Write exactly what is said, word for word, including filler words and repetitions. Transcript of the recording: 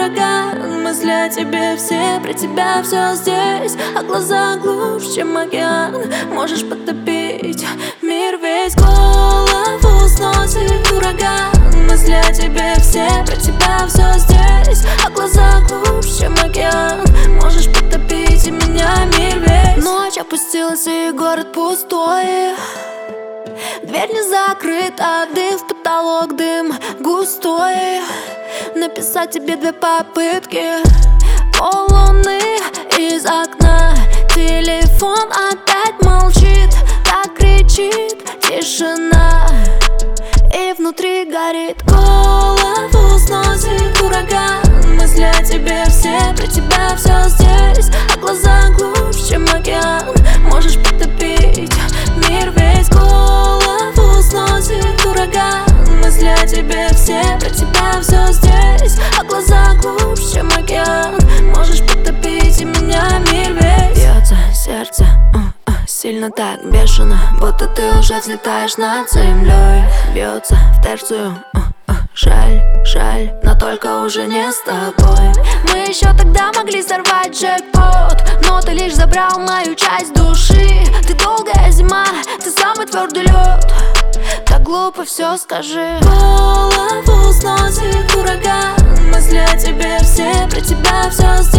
ураган. Мысли о тебе все, про тебя все здесь, а глаза глубже, чем океан. Можешь потопить мир весь, голову сносит ураган. Мысли о тебе все, про тебя все здесь, а глаза глубже, чем океан. Можешь потопить и меня мир весь. Ночь опустилась и город пустой, дверь не закрыта, дым в потолок, дым густой. Написать тебе две попытки, поллуны из окна. Телефон опять молчит, так кричит тишина, и внутри горит, голову сносит ураган. Мысли о тебе все, про тебя все здесь, а глаза глубже, чем океан. Можешь потопить мир весь, голову сносит ураган. Мысли о тебе все, про тебя все здесь, а глаза глубже, чем океан. Можешь потопить и меня мир весь. Бьется сердце, uh, uh, сильно так бешено, будто ты уже взлетаешь над землей. Бьется в терцию, uh, uh, жаль, жаль, но только уже не с тобой. Мы еще тогда могли сорвать джекпот, но ты лишь забрал мою часть души. Ты долгая зима, ты самый твердый лед. Так глупо все скажи. Голову сносит ураган. Мысли о тебе все, про тебя все здесь.